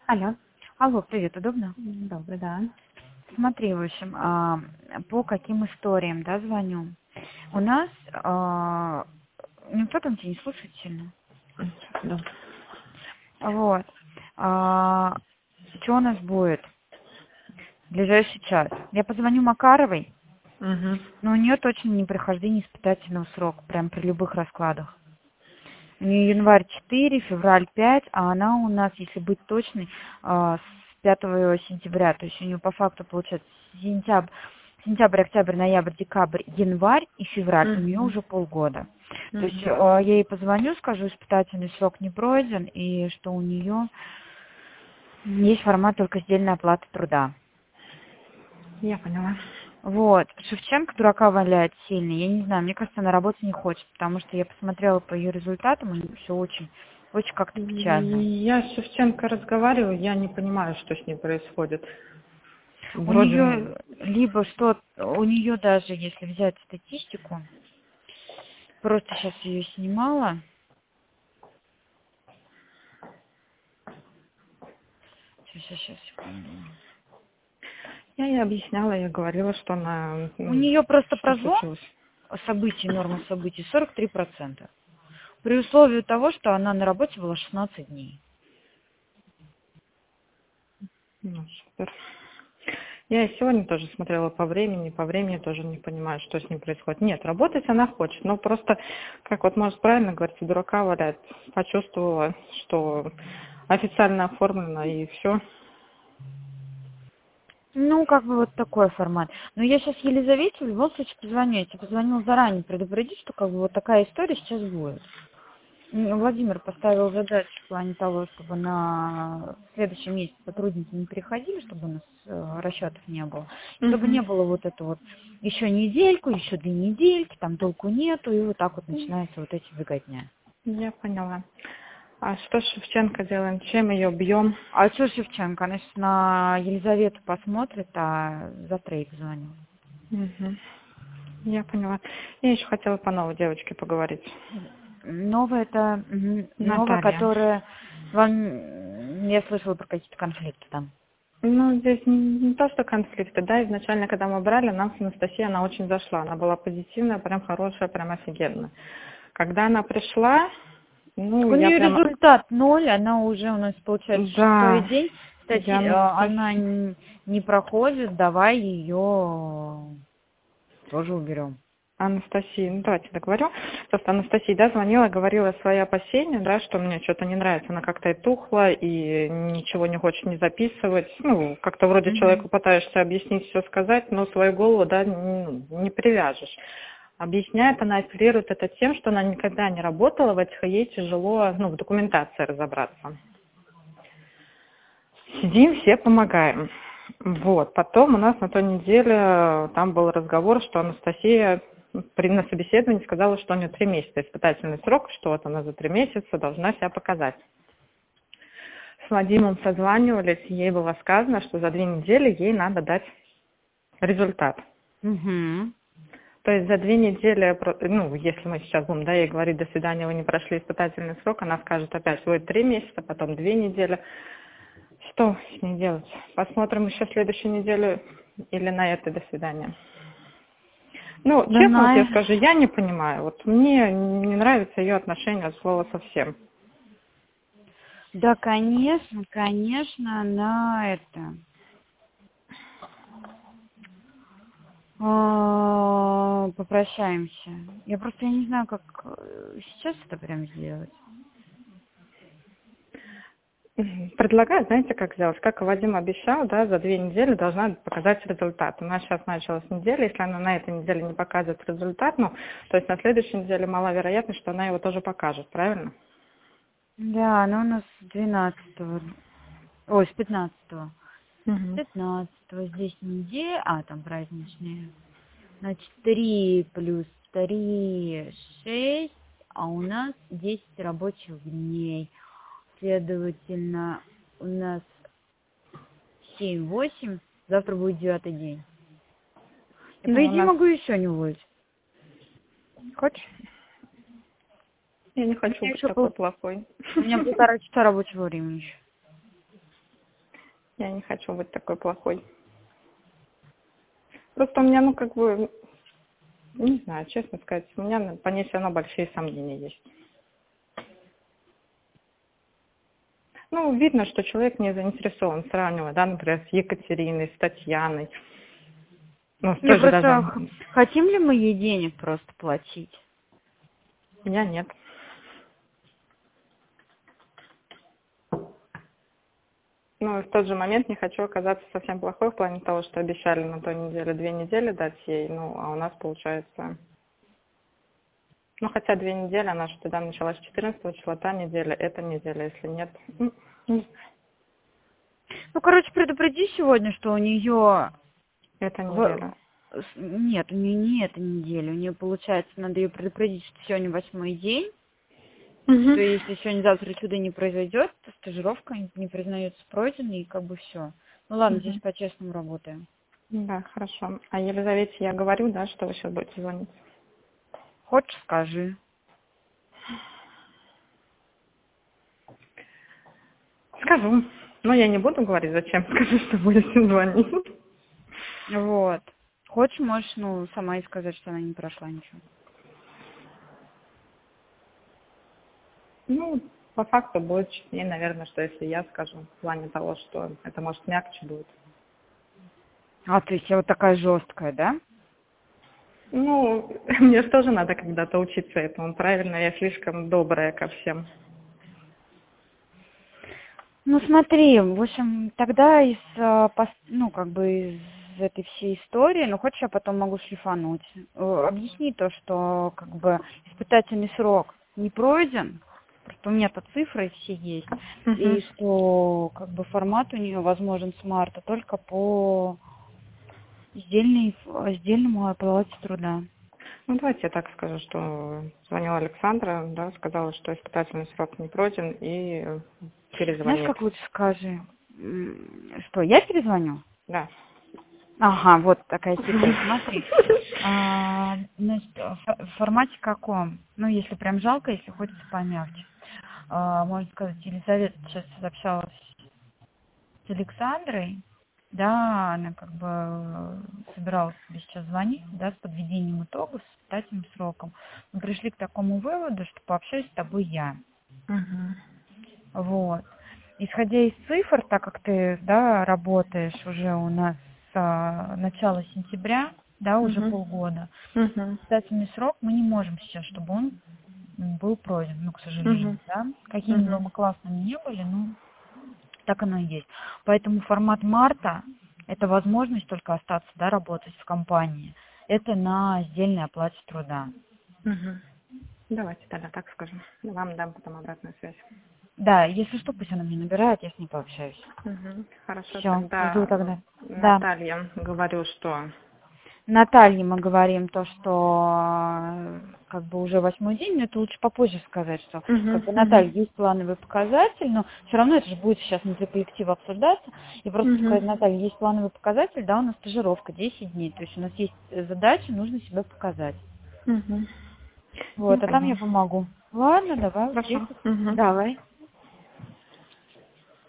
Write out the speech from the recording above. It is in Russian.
Алло. Алло, привет, удобно? Добрый, да. Смотри, в общем, по каким историям, да, звоню. У нас, никто там тебя не слушает сильно. Да. Вот. Что у нас будет в ближайший час? Я позвоню Макаровой, Угу. но у нее точно не прохождение испытательного срока, прям при любых раскладах. У нее январь 4, февраль 5, а она у нас, если быть точной, с 5 сентября. То есть у нее по факту получается сентябрь, октябрь, ноябрь, декабрь, январь и февраль. У нее Угу. уже полгода. То есть Угу. я ей позвоню, скажу, испытательный срок не пройден, и что у нее есть формат только сдельной оплаты труда. Я поняла. Вот. Шевченко дурака валяет сильно. Я не знаю, мне кажется, она работать не хочет, потому что я посмотрела по ее результатам, у нее все очень, очень как-то печально. Я с Шевченко разговариваю, я не понимаю, что с ней происходит. У Вроде, нее либо что, у нее даже, если взять статистику, просто сейчас ее снимала. Сейчас, секунду. я ей объясняла, я говорила, что она, У нее просто что прозвон случилось. событий, норма событий 43%. При условии того, что она на работе была 16 дней. Ну, супер. Я и сегодня тоже смотрела по времени тоже не понимаю, что с ним происходит. Нет, работать она хочет, но просто, как вот может правильно говорится, дурака валяет. Почувствовала, что официально оформлено и все. Ну, как бы вот такой формат. Но я сейчас Елизавете в любом случае позвоню. Я тебе позвонила заранее предупредить, что как бы вот такая история сейчас будет. Владимир поставил задачу в плане того, чтобы на следующем месяце сотрудники не приходили, чтобы у нас расчетов не было. Чтобы Угу. не было вот это вот еще недельку, еще 2 недельки, там толку нету, и вот так вот начинается вот эти беготня. Я поняла. А что с Шевченко делаем? Чем ее бьем? А что Шевченко? Она сейчас на Елизавету посмотрит, а завтра ей позвоню. Угу. Я поняла. Я еще хотела по новой девочке поговорить. Новая это, новая, Наталья. которая вам, я слышала про какие-то конфликты там. Ну, здесь не то, что конфликты, да, изначально, когда мы брали, нам с Анастасией она очень зашла. Она была позитивная, прям хорошая, прям офигенная. Когда она пришла, ну, У я нее прям, результат 0, она уже у нас получается шестой да, день. Кстати, я она Анастасия. не проходит, давай ее тоже уберем. Анастасия, ну давайте договорю. Просто Анастасия, да, звонила, говорила свои опасения, да, что мне что-то не нравится, она как-то и тухла, и ничего не хочет не записывать. Ну, как-то вроде Мгм. человеку пытаешься объяснить, все сказать, но свою голову, да, не привяжешь. Объясняет, она апеллирует это тем, что она никогда не работала в этих, и ей тяжело, ну, в документации разобраться. Сидим, все помогаем. Вот. Потом у нас на той неделе там был разговор, что Анастасия на собеседовании сказала, что у нее 3 месяца испытательный срок, что вот она за 3 месяца должна себя показать. С Вадимом созванивались, ей было сказано, что за 2 недели ей надо дать результат. Мгм. То есть за 2 недели, ну, если мы сейчас будем, да, ей говорить, до свидания, вы не прошли испытательный срок, она скажет опять, будет 3 месяца, потом 2 недели. Что с ней делать? Посмотрим еще следующую неделю или на это до свидания. Ну, Да, честно вот я скажу, я не понимаю. Вот мне не нравится ее отношение от слова совсем. да, конечно, конечно, она это. Попрощаемся. Я не знаю, как сейчас это прям сделать. Предлагаю, знаете, как сделать? Как Вадим обещал, да, за 2 недели должна показать результат. У нас сейчас началась неделя, если она на этой неделе не показывает результат, ну, то есть на следующей неделе маловероятно, что она его тоже покажет, правильно? Да, она у нас с 12-го, ой, с 15-го. С Угу. 15-го здесь неделя, там праздничные. Значит, 3 плюс 3 6, а у нас 10 рабочих дней. Следовательно, у нас 7-8, завтра будет 9-й день. Я, по Ну, у идее, нас... могу еще не уволить. Хочешь? Я не У хочу меня быть еще такой плохой. у меня 1,5 часа рабочего времени еще. Я не хочу быть такой плохой. Просто у меня, не знаю, честно сказать, у меня по ней все равно большие сомнения есть. Видно, что человек не заинтересован, сравнивая, да, например, с Екатериной, с Татьяной. Тоже даже... Хотим ли мы ей денег просто платить? У меня нет. В тот же момент не хочу оказаться совсем плохой в плане того, что обещали на той неделе 2 недели дать ей, а у нас получается... хотя 2 недели, она же тогда началась 14 числа, та неделя, эта неделя, если нет... не знаю. Предупреди сегодня, что у нее... Это неделя. Нет, у нее не эта неделя. У нее, получается, надо ее предупредить, что сегодня 8-й день. Что если сегодня-завтра чудо не произойдет, то стажировка не признается пройденной, и все. Ладно, здесь по-честному работаем. Да, хорошо. А Елизавете я говорю, да, что вы сейчас будете звонить? Хочешь, скажи. Скажу. Но я не буду говорить, зачем. Скажу, что будете звонить. Вот. Хочешь, можешь, сама и сказать, что она не прошла ничего. По факту будет честнее, наверное, что если я скажу, в плане того, что это, может, мягче будет. То есть я вот такая жесткая, да? Мне же тоже надо когда-то учиться этому, правильно? Я слишком добрая ко всем. Смотри, в общем, тогда из этой всей истории, хочешь, я потом могу шлифануть. Объясни то, что, испытательный срок не пройден, просто у меня-то цифры все есть, и что, формат у нее возможен с марта только по сдельному оплате труда. Давайте я так скажу, что звонила Александра, да, сказала, что испытательный срок не пройден, и перезвонит. Знаешь, как лучше скажи? Что, я перезвоню? Да. Ага, вот такая хитрая. Смотри. Значит, в формате каком? Если прям жалко, если хочется помягче. Можно сказать, Елизавета сейчас общалась с Александрой, да, она собиралась тебе сейчас звонить, да, с подведением итогов, с испытательным сроком. Мы пришли к такому выводу, что пообщаюсь с тобой я. Вот. Исходя из цифр, так как ты, да, работаешь уже у нас с начала сентября, да, уже полгода, испытательный срок мы не можем сейчас, чтобы он был пройден, к сожалению, да. Какими бы мы классными не были, так оно и есть. Поэтому формат марта – это возможность только остаться, да, работать в компании. Это на сдельной оплате труда. Давайте тогда так скажем. Я вам дам потом обратную связь. Да, если что, пусть она мне набирает, я с ней пообщаюсь. Хорошо, Всё, тогда жду тогда. Наталья, говорю, что... Наталье мы говорим то, что уже 8-й день, но это лучше попозже сказать, что Наталья, есть плановый показатель, но все равно это же будет сейчас внутри коллектива обсуждаться, и просто сказать, Наталья, есть плановый показатель, да, у нас стажировка 10 дней, то есть у нас есть задача, нужно себя показать. Вот, а там я помогу. Ладно, давай. Хорошо. Давай.